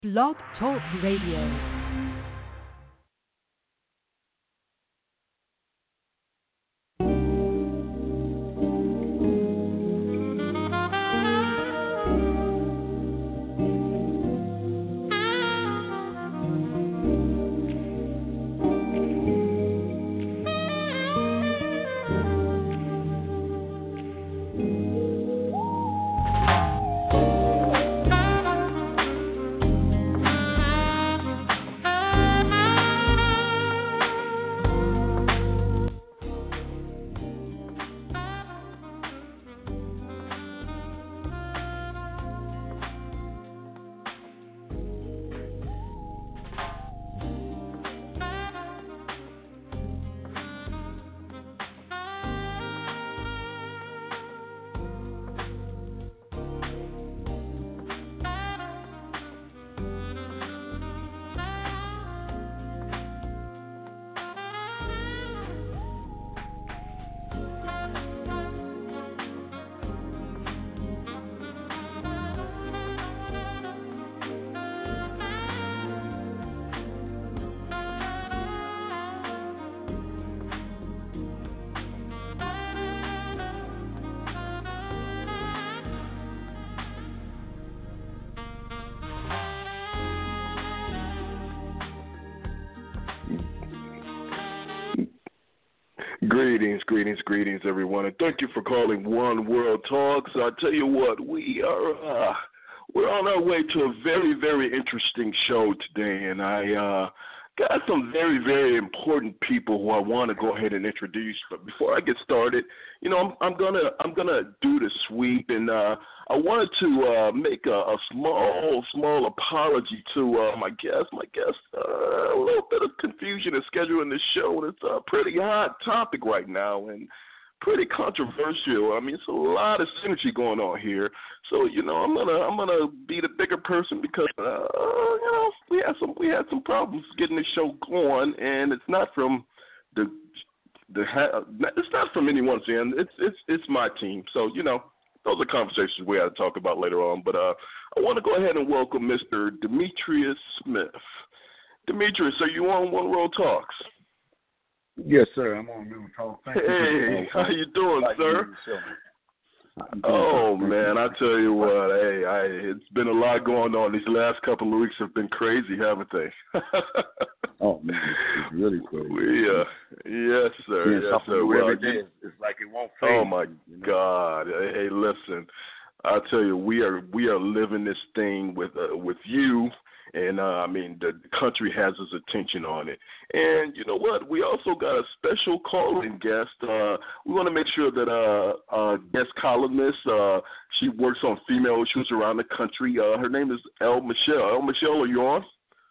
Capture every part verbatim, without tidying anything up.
Blog Talk Radio. Greetings, greetings, greetings, everyone, and thank you for calling One World Talks. I tell you what, we are uh, we're on our way to a very, very interesting show today, and I uh, got some very, very important people who I want to go ahead and introduce. But before I get started, you know, I'm, I'm gonna I'm gonna do the sweep, and uh, I wanted to uh, make a, a small, small apology to uh, my guest. My guest, uh, a little bit of confusion in scheduling this show, and it's a pretty hot topic right now, and pretty controversial. I mean, it's a lot of synergy going on here. So, you know, I'm gonna I'm gonna be the bigger person because uh, you know we had some we had some problems getting the show going, and it's not from the the it's not from anyone's end. It's it's it's my team. So, you know, those are conversations we had to talk about later on. But uh, I want to go ahead and welcome Mister Demetrius Smith. Demetrius, are you on One World Talks? Yes, sir. I'm on Real Talk. Thank hey, you. how you doing, like sir? Oh man, I tell you what, hey, I, it's been a lot going on. These last couple of weeks have been crazy, haven't they? Oh man, it's really crazy. We, uh, yes, sir. Yes, yes, sir. Well, Well, every day, it's like it won't fade. Oh my you know? God! Hey, hey, listen, I tell you, we are we are living this thing with uh, with you. And, uh, I mean, the country has its attention on it. And you know what? We also got a special calling guest. Uh, we want to make sure that uh, uh, guest columnist, uh, she works on female issues around the country. Uh, her name is El Michelle. El Michelle, are you on?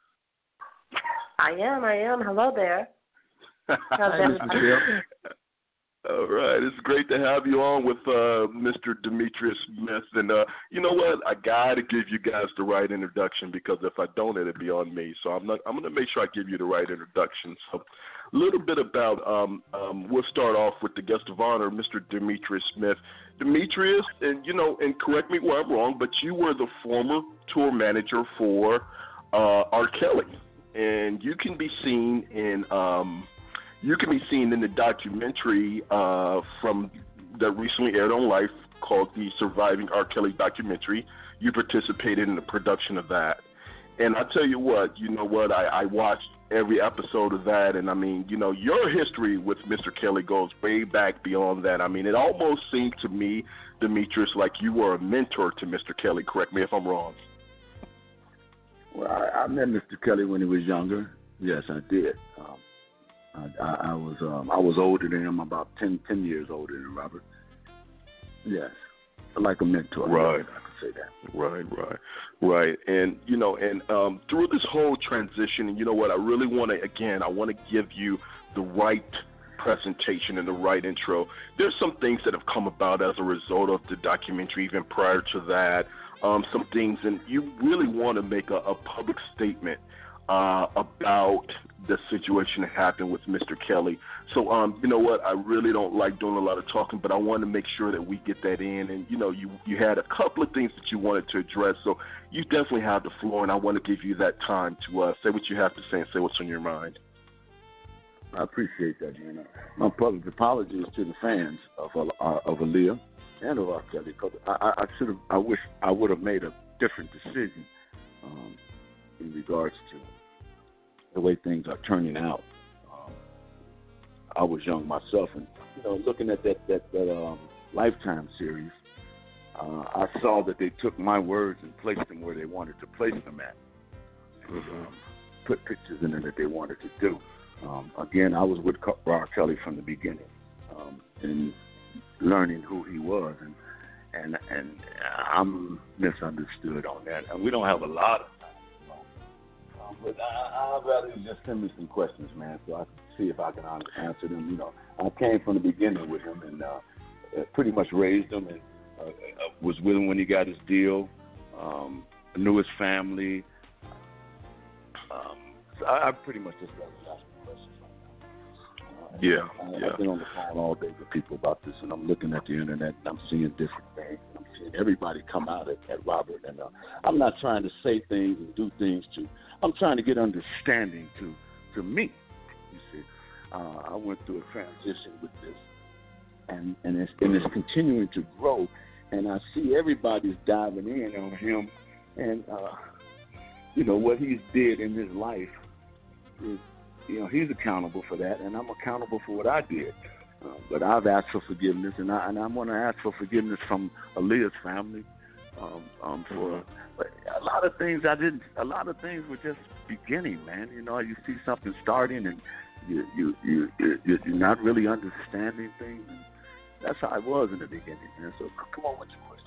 I am, I am. Hello there. Hi, Miz Michelle. All right. It's great to have you on with uh, Mister Demetrius Smith. And uh, you know what? I got to give you guys the right introduction because if I don't, it'll be on me. So I'm not, I'm going to make sure I give you the right introduction. So a little bit about, um, um, we'll start off with the guest of honor, Mister Demetrius Smith. Demetrius, and, you know, and correct me where I'm wrong, but you were the former tour manager for uh, R. Kelly. And you can be seen in um, – You can be seen in the documentary uh, from that recently aired on Life called the Surviving R. Kelly documentary. You participated in the production of that. And I tell you what, you know what, I, I watched every episode of that, and I mean, you know, your history with Mister Kelly goes way back beyond that. I mean, it almost seemed to me, Demetrius, like you were a mentor to Mister Kelly. Correct me if I'm wrong. Well, I, I met Mister Kelly when he was younger. Yes, I did. Um, I, I, I was um, I was older than him, about ten, ten years older than Robert. Yes, like a mentor. Right. I could say that. Right, right, right. And, you know, and um, through this whole transition, and you know what, I really want to, again, I want to give you the right presentation and the right intro. There's some things that have come about as a result of the documentary, even prior to that, um, some things, and you really want to make a, a public statement uh, about the situation that happened with Mister Kelly. So, um, you know what? I really don't like doing a lot of talking, but I want to make sure that we get that in. And, you know, you, you had a couple of things that you wanted to address, so you definitely have the floor, and I want to give you that time to uh, say what you have to say and say what's on your mind. I appreciate that, man. My public apologies to the fans of uh, of Aaliyah and of R. Kelly, because I, I should have, I wish I would have made a different decision um, in regards to the way things are turning out. Um, I was young myself, and you know, looking at that that, that um, Lifetime series, uh, I saw that they took my words and placed them where they wanted to place them at, and um, put pictures in there that they wanted to do. Um, again, I was with R. Kelly from the beginning, um, and learning who he was, and and and I'm misunderstood on that. And we don't have a lot of time, um, but I, I'd rather you just send me some questions, man, so I can see if I can answer them. You know, I came from the beginning with him, and uh, pretty much raised him, and uh, was with him when he got his deal. Um, knew his family. Um, so I, I pretty much just got to ask. Yeah, I, yeah. I've been on the phone all day with people about this, and I'm looking at the internet, and I'm seeing different things. I'm seeing everybody come out at, at Robert, and uh, I'm not trying to say things and do things to. I'm trying to get understanding to to me. You see, uh, I went through a transition with this, and and it's and it's continuing to grow, and I see everybody's diving in on him, and uh, you know what he's did in his life is. You know, he's accountable for that, and I'm accountable for what I did. Uh, but I've asked for forgiveness, and, I, and I'm going to ask for forgiveness from Aaliyah's family. Um, um, for but a lot of things I didn't. A lot of things were just beginning, man. You know, you see something starting, and you you you you you're not really understanding things. And that's how I was in the beginning, man. So come on with your questions.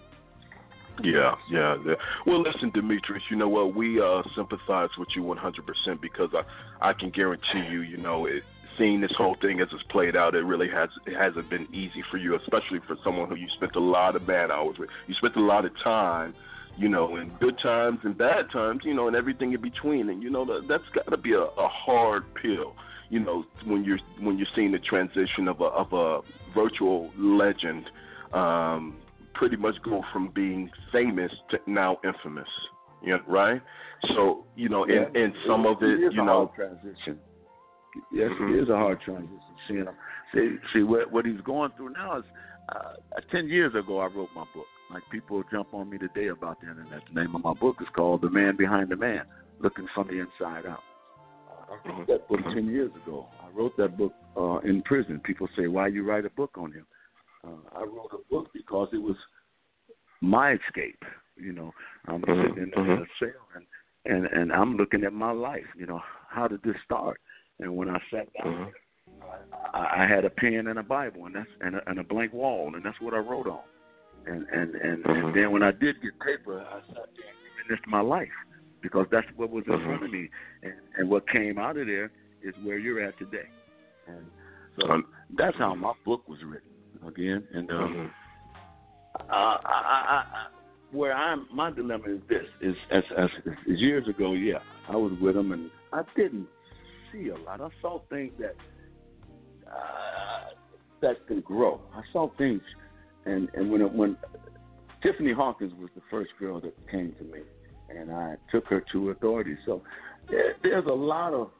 Yeah, yeah, yeah. Well, listen, Demetrius, you know what? We uh, sympathize with you one hundred percent because I, I can guarantee you, you know, it, seeing this whole thing as it's played out, it really has it hasn't been easy for you, especially for someone who you spent a lot of man hours with. You spent a lot of time, you know, in good times and bad times, you know, and everything in between. And, you know, that, that's got to be a, a hard pill, you know, when you're when you're seeing the transition of a, of a virtual legend, um, pretty much go from being famous to now infamous, you know, right? So, you know, yeah, and, and some it, of it, it you know. Hard transition. Yes, mm-hmm. It is a hard transition. Seeing him, see, see what, what he's going through now is, uh, ten years ago I wrote my book. Like, people jump on me today about the internet. The name of my book is called The Man Behind the Man, Looking from the Inside Out. I wrote that book ten years ago. I wrote that book uh, in prison. People say, why you write a book on him? Uh, I wrote a book because it was my escape. You know, I'm mm-hmm. sitting in, in a cell, and, and, and I'm looking at my life. You know, how did this start? And when I sat down, mm-hmm. I, I had a pen and a Bible, and that's and a, and a blank wall, and that's what I wrote on. And and, and, mm-hmm. and then when I did get paper, I sat there and reminisced my life because that's what was in mm-hmm. front of me. And, and what came out of there is where you're at today. And so um, that's how my book was written. Again, and um, mm-hmm. uh, I, I, I, where I'm, my dilemma is this: is as, as, as years ago, yeah, I was with him, and I didn't see a lot. I saw things that uh, that could grow. I saw things, and and when when Tiffany Hawkins was the first girl that came to me, and I took her to authorities. So there, there's a lot of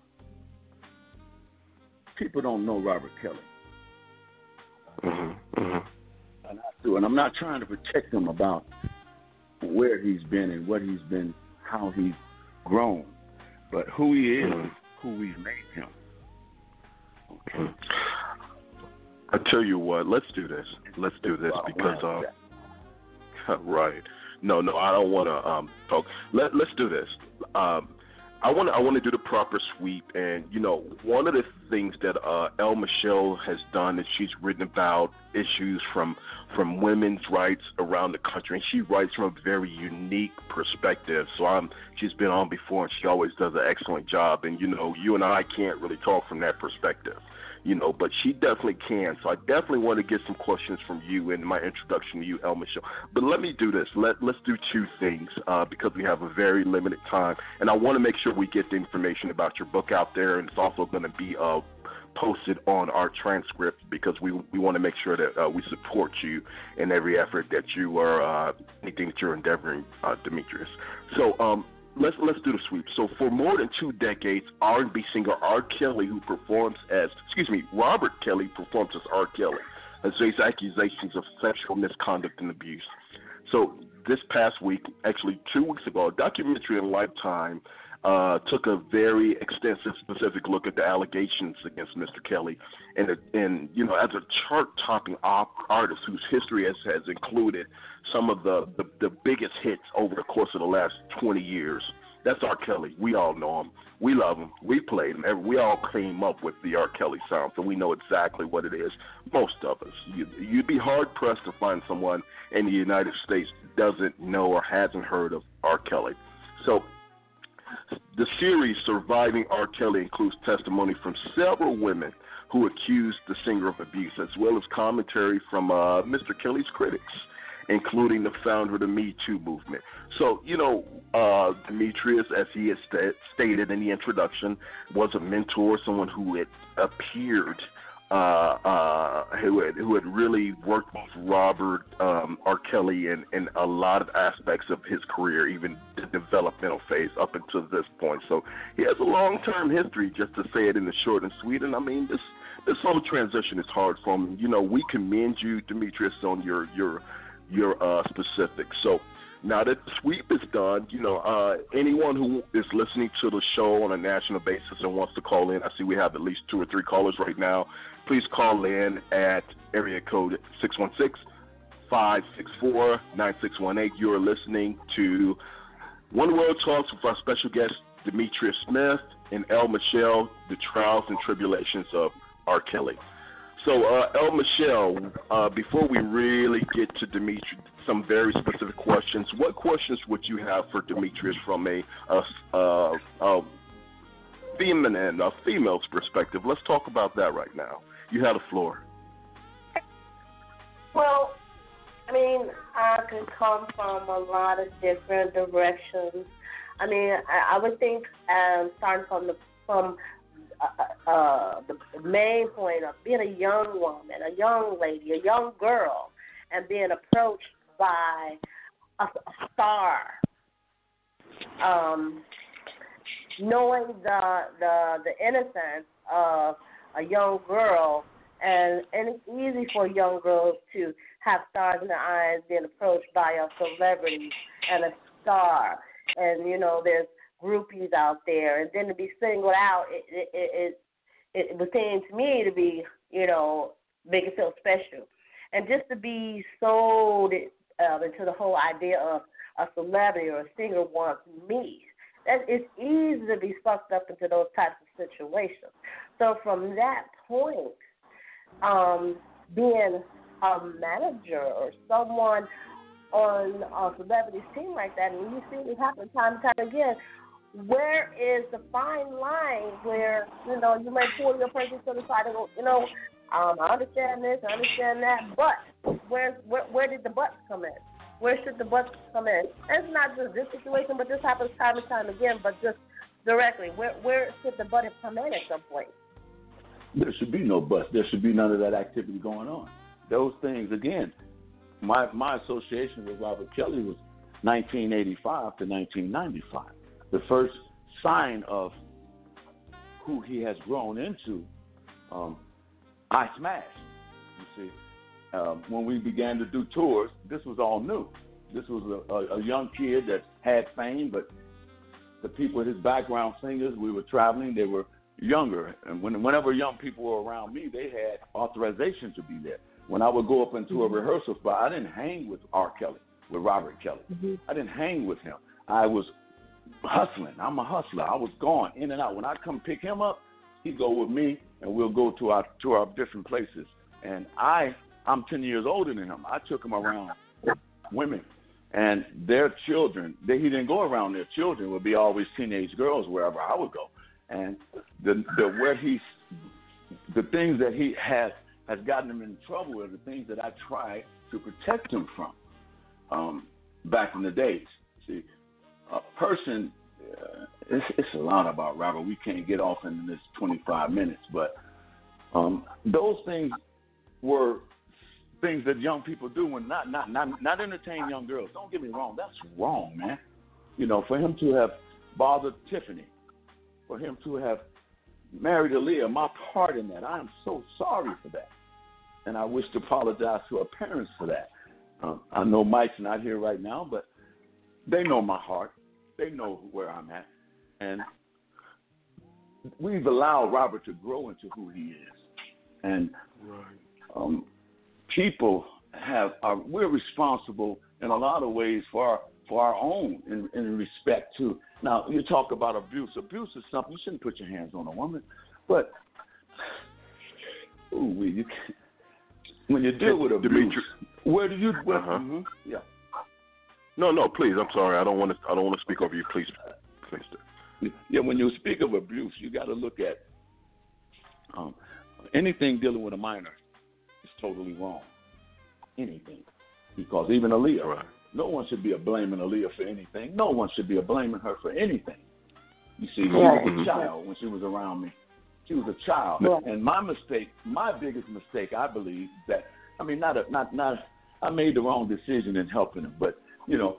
people don't know Robert Kelly. Mm-hmm, mm-hmm. And I do, and I'm not trying to protect him about where he's been and what he's been, how he's grown, but who he is, mm-hmm. who we've made him. Okay. I tell you what, let's do this. Let's do this because, uh, right? No, no, I don't want to um, talk. Let Let's do this. Um, I want to I want to do the proper sweep, and you know, one of the things that uh, El Michelle has done is she's written about issues from from women's rights around the country, and she writes from a very unique perspective. So I'm she's been on before, and she always does an excellent job. And you know, you and I can't really talk from that perspective. you know, but she definitely can. So I definitely want to get some questions from you in my introduction to you, El Michelle. But let me do this. Let, let's do two things uh, because we have a very limited time. And I want to make sure we get the information about your book out there, and it's also going to be uh, posted on our transcript because we we want to make sure that uh, we support you in every effort that you are, uh, anything that you're endeavoring, uh, Demetrius. So, um, Let's let's do the sweep. So for more than two decades, R and B singer R. Kelly, who performs as, excuse me, Robert Kelly performs as R. Kelly, has faced accusations of sexual misconduct and abuse. So this past week, actually two weeks ago, a documentary on Lifetime uh, took a very extensive, specific look at the allegations against Mister Kelly, and and you know, as a chart-topping op- artist whose history has, has included some of the, the, the biggest hits over the course of the last twenty years. That's R. Kelly. We all know him. We love him. We played him. We all came up with the R. Kelly sound, so we know exactly what it is. Most of us. You, you'd be hard-pressed to find someone in the United States that doesn't know or hasn't heard of R. Kelly. So the series Surviving R. Kelly includes testimony from several women who accused the singer of abuse, as well as commentary from uh, Mister Kelly's critics, including the founder of the Me Too movement. So, you know, uh, Demetrius, as he had st- stated in the introduction, was a mentor, someone who had appeared, uh, uh, who, had, who had really worked with Robert um, R. Kelly in, in a lot of aspects of his career, even the developmental phase up until this point. So he has a long-term history, just to say it in the short and sweet. And, I mean, this this whole transition is hard for him. You know, we commend you, Demetrius, on your your your uh, specifics. So now that the sweep is done, you know, uh, anyone who is listening to the show on a national basis and wants to call in, I see we have at least two or three callers right now. Please call in at area code six one six, five six four, nine six one eight. You are listening to One World Talks with our special guest, Demetrius Smith and El Michelle, the trials and tribulations of R. Kelly. So, uh, El Michelle, uh, before we really get to Demetrius, some very specific questions, what questions would you have for Demetrius from a, a, a, a feminine, a female's perspective? Let's talk about that right now. You have the floor. Well, I mean, I can come from a lot of different directions. I mean, I, I would think um, starting from the from Uh, uh, the main point of being a young woman, a young lady, a young girl, and being approached by a, a star, um, knowing the, the the innocence of a young girl, and, and it's easy for young girls to have stars in their eyes, being approached by a celebrity and a star, and you know there's groupies out there, and then to be singled out, it it it, it, it was seem to me to be, you know, make it feel special, and just to be sold uh, into the whole idea of a celebrity or a singer wants me. That it's easy to be sucked up into those types of situations. So from that point, um, being a manager or someone on a celebrity team like that, and you see it happen time and time again. Where is the fine line where, you know, you may pull your person to the side and go, you know, um, I understand this, I understand that, but where's, where where did the buts come in? Where should the buts come in? And it's not just this situation, but this happens time and time again, but just directly. Where where should the butt have come in at some point? There should be no buts. There should be none of that activity going on. Those things, again, my my association with Robert Kelly was nineteen eighty-five to nineteen ninety-five. The first sign of who he has grown into, um, I smashed. You see, um, when we began to do tours, this was all new. This was a, a, a young kid that had fame, but the people, his background singers, we were traveling, they were younger. And when, whenever young people were around me, they had authorization to be there. When I would go up into mm-hmm. a rehearsal spot, I didn't hang with R. Kelly, with Robert Kelly. Mm-hmm. I didn't hang with him. I was hustling. I'm a hustler. I was going in and out. When I come pick him up, he'd go with me, and we'll go to our to our different places. And I, I'm ten years older than him. I took him around women and their children. They, he didn't go around their children. It would be always teenage girls wherever I would go. And the, the where he the things that he has has gotten him in trouble are the things that I tried to protect him from um, back in the days. See, a person, uh, it's, it's a lot about Robert. We can't get off in this twenty-five minutes, but um, those things were things that young people do when not not not not entertain young girls. Don't get me wrong, that's wrong, man. You know, for him to have bothered Tiffany, for him to have married Aaliyah, my part in that, I am so sorry for that, and I wish to apologize to her parents for that. Um, I know Mike's not here right now, but they know my heart. They know where I'm at, and we've allowed Robert to grow into who he is, and right. um, people have are we're responsible in a lot of ways for our for our own in, in respect to. Now you talk about abuse. Abuse is something you shouldn't put your hands on a woman, but ooh, we you can't, when you deal with abuse, Dimitri, where do you? Where, uh-huh. mm-hmm, yeah. No, no, please. I'm sorry. I don't want to. I don't want to speak over you. Please, please. Yeah, when you speak of abuse, you got to look at um, anything dealing with a minor is totally wrong. Anything, because even Aaliyah, right. no one should be a blaming Aaliyah for anything. No one should be a blaming her for anything. You see, she Right. was a child when she was around me. She was a child, Right. and my mistake, my biggest mistake, I believe that I mean, not a, not not. I made the wrong decision in helping them, but you know,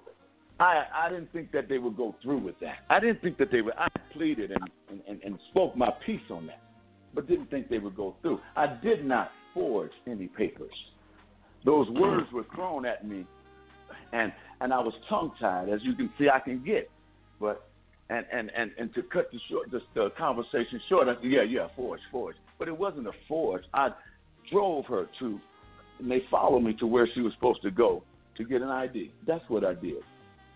I I didn't think that they would go through with that. I didn't think that they would. I pleaded and, and, and, and spoke my piece on that, but didn't think they would go through. I did not forge any papers. Those words were thrown at me, and and I was tongue-tied, as you can see I can get. But and and, and, and to cut the short the, the conversation short, I said, yeah, yeah, forge, forge. But it wasn't a forge. I drove her to, and they followed me to where she was supposed to go to get an I D. That's what I did.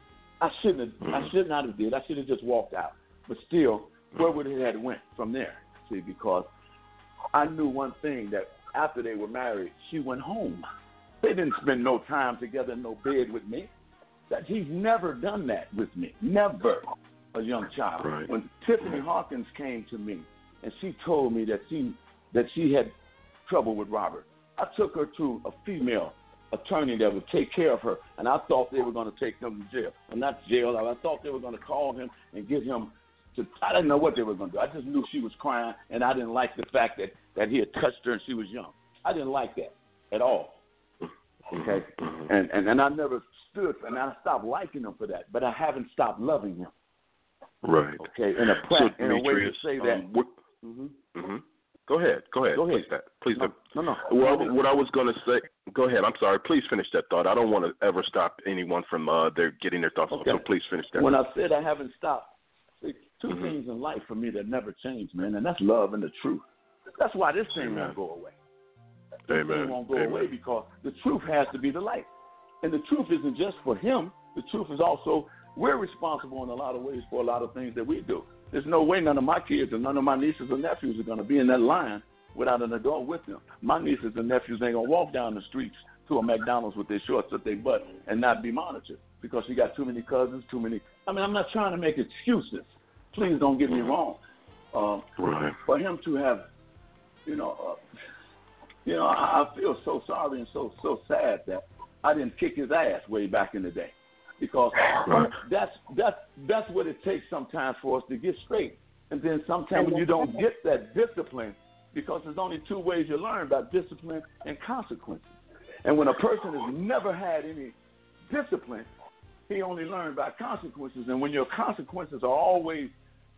I shouldn't have, I should not have did. I should have just walked out. But still, where would it have went from there? See, because I knew one thing, that after they were married, she went home. They didn't spend no time together in no bed with me. That he's never done that with me. Never. A young child. Right. When Tiffany Hawkins came to me and she told me that she that she had trouble with Robert, I took her to a female attorney that would take care of her, and I thought they were going to take him to jail. Well, not jail. I thought they were going to call him and get him to. I didn't know what they were going to do. I just knew she was crying, and I didn't like the fact that, that he had touched her and she was young. I didn't like that at all. Okay, and and and I never stood, and I stopped liking him for that, but I haven't stopped loving him. Right. Okay, in a pra- so, in a way to Demetrius, say that. Um, what, mm-hmm. mm-hmm. Go ahead. Go ahead. Go ahead. Please, that. Please. No, do. no, no. Well, what I was going to say. Go ahead. I'm sorry. Please finish that thought. I don't want to ever stop anyone from uh, their getting their thoughts. Okay. So please finish that. When I said I haven't stopped, see, two mm-hmm. things in life for me that never change, man, and that's love and the truth. That's why this thing Amen. won't go away. Amen. This thing won't go Amen. away because the truth has to be the light. And the truth isn't just for him. The truth is also we're responsible in a lot of ways for a lot of things that we do. There's no way none of my kids and none of my nieces or nephews are going to be in that line without an adult with them. My nieces and nephews ain't going to walk down the streets to a McDonald's with their shorts at their butt and not be monitored because you got too many cousins, too many. I mean, I'm not trying to make excuses. Please don't get me wrong. Uh, Right. For him to have, you know, uh, you know, I, I feel so sorry and so so sad that I didn't kick his ass way back in the day. Because Right. that's that's that's what it takes sometimes for us to get straight. And then sometimes when you don't get that discipline, because there's only two ways you learn about discipline and consequences. And when a person has never had any discipline, he only learned about consequences. And when your consequences are always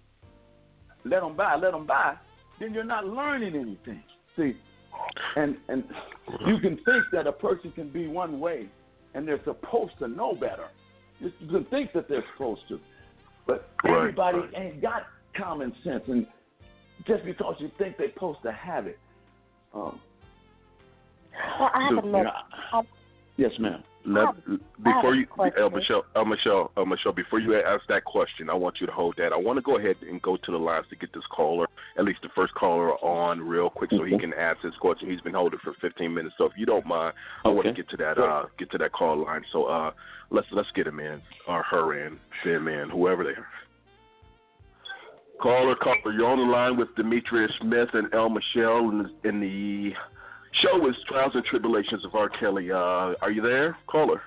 let them by, let them by, then you're not learning anything. See, and and you can think that a person can be one way, and they're supposed to know better. You can think that they're supposed to, but Right, everybody right. ain't got common sense, and just because you think they're supposed to have it. Um, Well, I have So, a you look. know, I, yes, ma'am. Let, before you, question. El Michelle, El Michelle, El Michelle, before you ask that question, I want you to hold that. I want to go ahead and go to the lines to get this caller, at least the first caller, on real quick, so he Okay. can ask his question. He's been holding for fifteen minutes, so if you don't mind, I want to Okay. get to that, uh, get to that call line. So uh, let's let's get him in, or her in, them in, whoever they are. Caller, caller, you're on the line with Demetrius Smith and El Michelle, and the, and the show is Trials and Tribulations of R. Kelly. Uh, are you there, caller?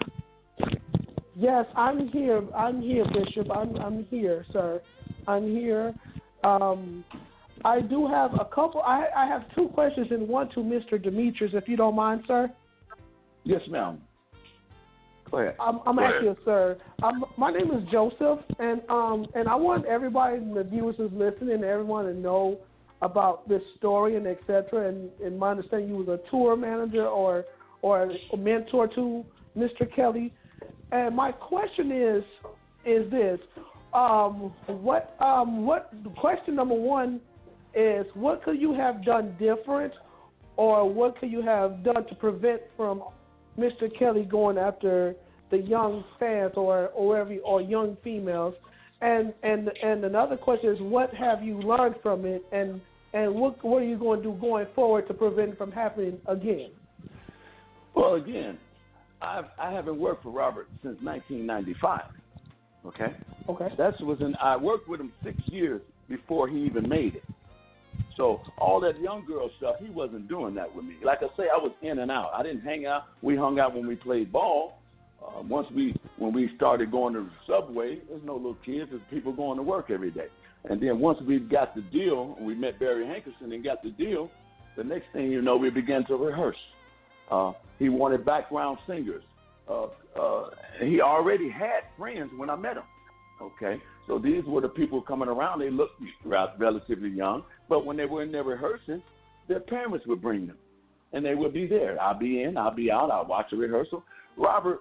Yes, I'm here. I'm here, Bishop. I'm I'm here, sir. I'm here. Um, I do have a couple. I, I have two questions and one to Mister Demetrius, if you don't mind, sir. Yes, ma'am. Go ahead. I'm, I'm Go actually ahead. a sir. Um, my name is Joseph, and um, and I want everybody, the viewers who's listening, everyone to know about this story and et cetera. And in my understanding, you was a tour manager or or a mentor to Mister Kelly. And my question is, is this: um, what um, what question number one is, what could you have done different, or what could you have done to prevent from Mister Kelly going after the young fans or or every or young females? And and and another question is, what have you learned from it, and and what what are you going to do going forward to prevent it from happening again? Well, again, I've, I haven't worked for Robert since nineteen ninety-five. Okay. Okay. That was in. I worked with him six years before he even made it. So all that young girl stuff, he wasn't doing that with me. Like I say, I was in and out. I didn't hang out. We hung out when we played ball. Uh, once we, when we started going to the subway, there's no little kids. There's people going to work every day. And then once we got the deal, we met Barry Hankerson and got the deal. The next thing you know, we began to rehearse. Uh, he wanted background singers. Uh, uh, he already had friends when I met him. Okay, so these were the people coming around. They looked relatively young, but when they were in their rehearsing, their parents would bring them, and they would be there. I'll be in, I'll be out, I'll watch the rehearsal. Robert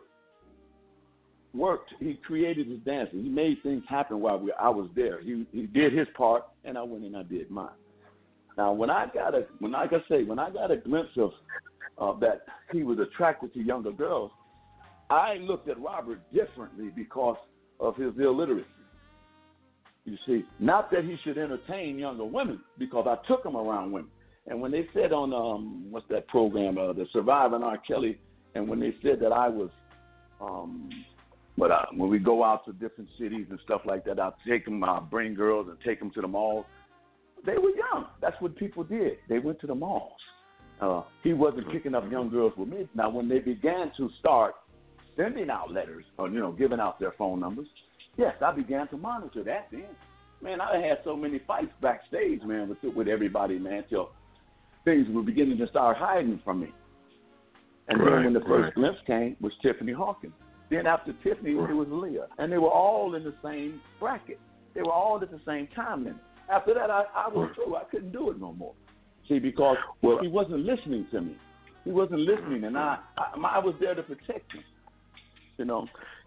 worked. He created his dances. He made things happen while we, I was there. He he did his part, and I went and I did mine. Now, when I got a, when like I say, when I got a glimpse of uh, that he was attracted to younger girls, I looked at Robert differently because of his illiteracy. You see, not that he should entertain younger women, because I took him around women. And when they said on, um, what's that program, uh, the Surviving R. Kelly, and when they said that I was, um, but uh, when we go out to different cities and stuff like that, I'll take them, I'll bring girls and take them to the malls. They were young. That's what people did. They went to the malls. Uh, he wasn't picking up young girls with me. Now, when they began to start sending out letters or, you know, giving out their phone numbers, yes, I began to monitor that then. Man, I had so many fights backstage, man, with, with everybody, man, till things were beginning to start hiding from me. And right, then when the first right. glimpse came was Tiffany Hawkins. Then after Tiffany, right. it was Leah. And they were all in the same bracket. They were all at the same time limit. After that, I, I was through. I couldn't do it no more. See, because well, he wasn't listening to me. He wasn't listening, and I, I, I was there to protect him. You know.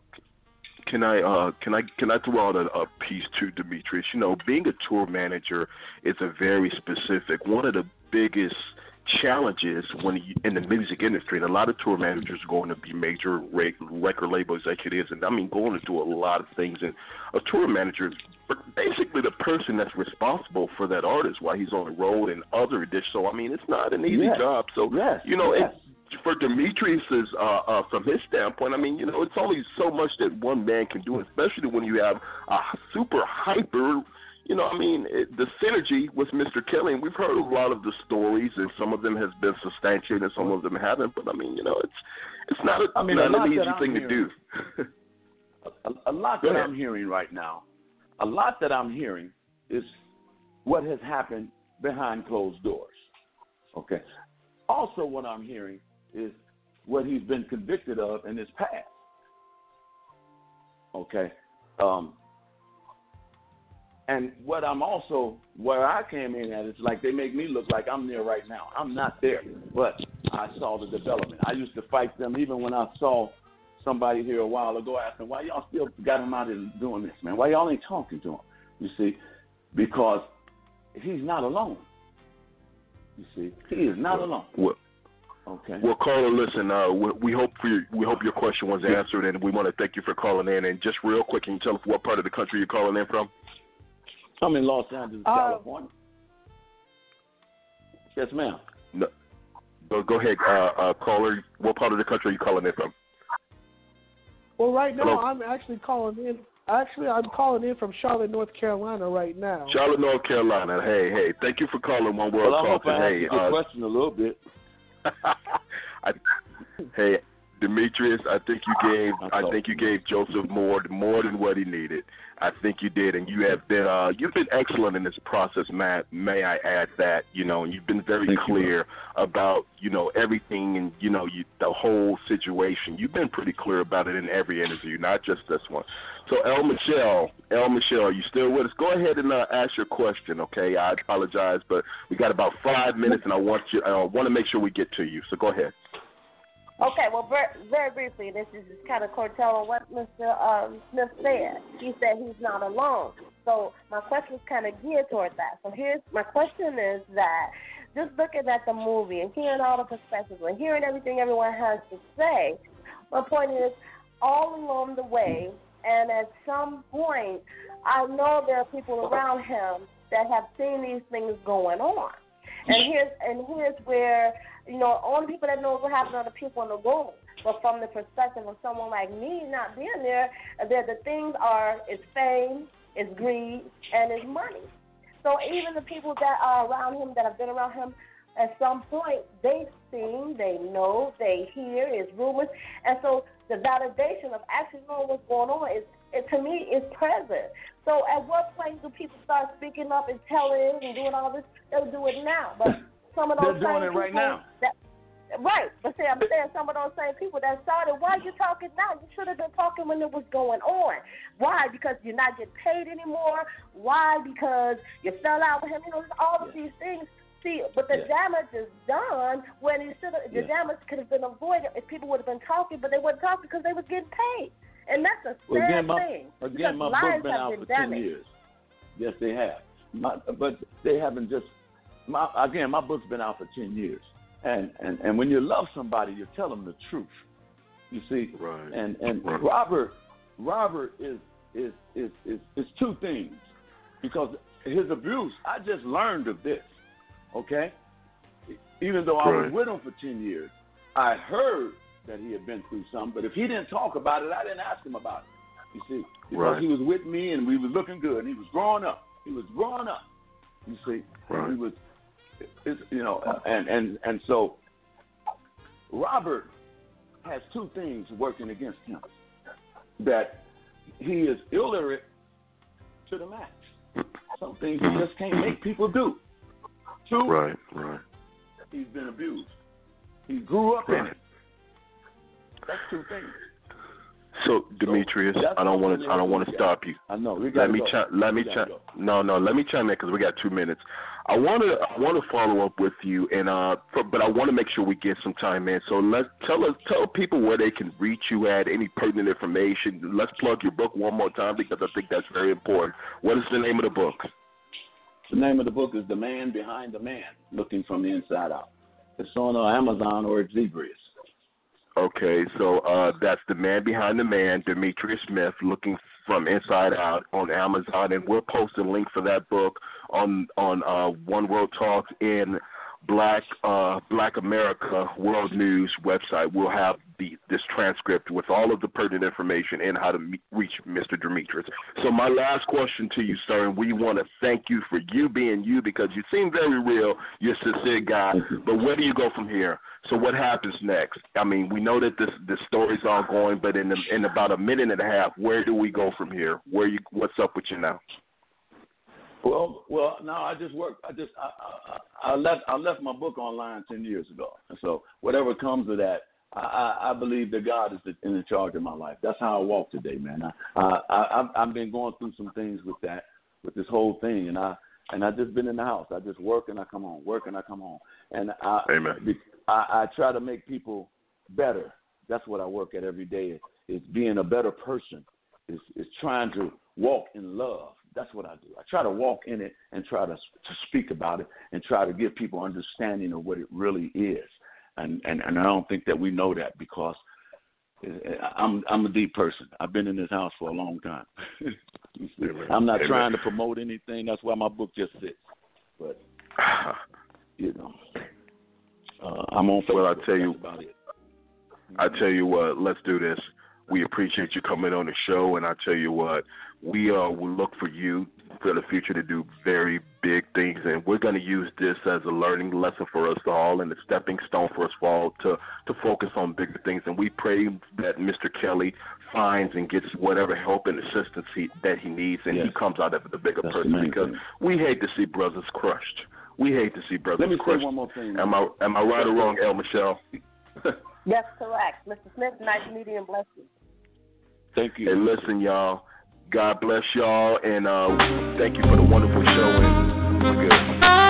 Can I uh, can I can I throw out a, a piece to Demetrius? You know, being a tour manager is a very specific. One of the biggest challenges when you, in the music industry, and a lot of tour managers are going to be major record label executives, and I mean going to do a lot of things. And a tour manager is basically the person that's responsible for that artist while he's on the road and other editions. So I mean, it's not an easy yes. job. So yes. you know, yes. it, for Demetrius's, uh, uh, from his standpoint, I mean, you know, it's only so much that one man can do, especially when you have a super hyper. You know, I mean, it, the synergy with Mister Kelly, and we've heard a lot of the stories, and some of them has been substantiated, and some of them haven't. But I mean, you know, it's it's not, a, I mean, not a lot an easy that I'm thing hearing, to do. a, a lot that I'm hearing right now, a lot that I'm hearing is what has happened behind closed doors. Okay. Also, what I'm hearing is what he's been convicted of in his past. Okay. Um, And what I'm also, where I came in at, it's like they make me look like I'm there right now. I'm not there, but I saw the development. I used to fight them even when I saw somebody here a while ago asking, why y'all still got him out and doing this, man? Why y'all ain't talking to him? You see, because he's not alone. You see, he is not well, alone. Well, okay. Well, caller, listen, uh, we, we hope for your, we hope your question was answered, and we want to thank you for calling in. And just real quick, can you tell us what part of the country you're calling in from? I'm in Los Angeles, uh, California. Yes, ma'am. No. Go, go ahead, uh, uh, caller. What part of the country are you calling in from? Well, right now Hello? I'm actually calling in. Actually, I'm calling in from Charlotte, North Carolina right now. Charlotte, North Carolina. Hey, hey, thank you for calling One World well, Talk. I hope I Hey, answered your uh, question a little bit. I, hey, Demetrius, I think you gave I think you gave Joseph more more than what he needed. I think you did, and you have been uh, you've been excellent in this process, Matt. May I add that? You know, and you've been very Thank clear you, about you know everything and you know you, the whole situation. You've been pretty clear about it in every interview, not just this one. So, El Michelle, El Michelle, are you still with us? Go ahead and uh, ask your question. Okay, I apologize, but we got about five minutes, and I want you I uh, want to make sure we get to you. So, go ahead. Okay, well, very, very briefly, this is just kind of Cortell on what Mister Um, Smith said. He said he's not alone. So my question is kind of geared toward that. So here's my question is that just looking at the movie and hearing all the perspectives and hearing everything everyone has to say, my point is all along the way, and at some point, I know there are people around him that have seen these things going on. And here's and here's where, you know, only people that know what happened are the people in the room. But from the perspective of someone like me not being there, that the things are it's fame, it's greed, and it's money. So even the people that are around him, that have been around him, at some point they've seen, they know, they hear, it's rumors, and so the validation of actually knowing what's going on is, it, to me, is present. So at what point do people start speaking up and telling and doing all this? They'll do it now, but some of those They're doing same it right people now. That, right, but see, I'm saying some of those same people that started. Why are you talking now? You should have been talking when it was going on. Why? Because you're not getting paid anymore. Why? Because you fell out with him. You know, all of these things. See, but the yeah. damage is done when it should have. The yeah. damage could have been avoided if people would have been talking, but they wouldn't talk because they were getting paid, and that's a sad well, again, my, thing. Again, my book's been out for ten years. Yes, they have. My, but they haven't just. My, again, my book's been out for ten years, and, and, and when you love somebody, you tell them the truth. You see, right. and and right. Robert, Robert is is, is is is two things, because his abuse. I just learned of this. Okay, even though I right. was with him for ten years, I heard that he had been through something. But if he didn't talk about it, I didn't ask him about it. You see, because right. he was with me and we was looking good, and he was growing up. He was growing up. You see, right. he was. It's, you know, and, and, and so Robert has two things working against him. That he is illiterate to the max. Some things he just can't make people do. Two, right, right. he's been abused. He grew up right. in it. That's two things. So Demetrius, so I don't want to. I don't want to stop you. I know. We let me go. ch- Let me ch- No, no. Let me chime in because we got two minutes. I want to. I want to follow up with you, and uh, for, but I want to make sure we get some time in. So let's tell us, tell people where they can reach you at. Any pertinent information. Let's plug your book one more time because I think that's very important. What is the name of the book? The name of the book is The Man Behind the Man, Looking from the Inside Out. It's on uh, Amazon or Xebrius. Okay, so uh, that's The Man Behind the Man, Demetrius Smith, Looking from Inside Out on Amazon, and we'll post a link for that book on on uh, One World Talks in Black uh, Black America World News website. We'll have the this transcript with all of the pertinent information and how to meet, reach Mister Demetrius. So my last question to you, sir, and we want to thank you for you being you because you seem very real. You're a sincere guy, but where do you go from here? So what happens next? I mean, we know that this the story's ongoing, but in the, in about a minute and a half, where do we go from here? Where you? What's up with you now? Well, well, no, I just work. I just I, I, I left I left my book online ten years ago, and so whatever comes of that, I, I, I believe that God is in charge of my life. That's how I walk today, man. I, I, I I've been going through some things with that, with this whole thing, and I and I just been in the house. I just work and I come home, work and I come home, and I Amen. I, I try to make people better. That's what I work at every day. Is being a better person. Is is trying to walk in love. That's what I do. I try to walk in it and try to to speak about it and try to give people understanding of what it really is. And and, and I don't think that we know that because I'm I'm a deep person. I've been in this house for a long time. I'm not Amen. trying to promote anything. That's why my book just sits. But you know, uh, I'm on Facebook. Well, I tell you, That's about it. I tell you what. Let's do this. We appreciate you coming on the show, and I tell you what, we uh, will look for you for the future to do very big things, and we're going to use this as a learning lesson for us all and a stepping stone for us all to, to focus on bigger things. And we pray that Mister Kelly finds and gets whatever help and assistance he, that he needs, and yes. he comes out as a bigger That's person, because thing. we hate to see brothers crushed. We hate to see brothers Let me crushed. say one more thing. Am I, am I right or wrong, El Michelle? Yes, correct. Mister Smith, nice meeting and bless you. Thank you. And listen, y'all, God bless y'all, and uh, thank you for the wonderful show, and we're good.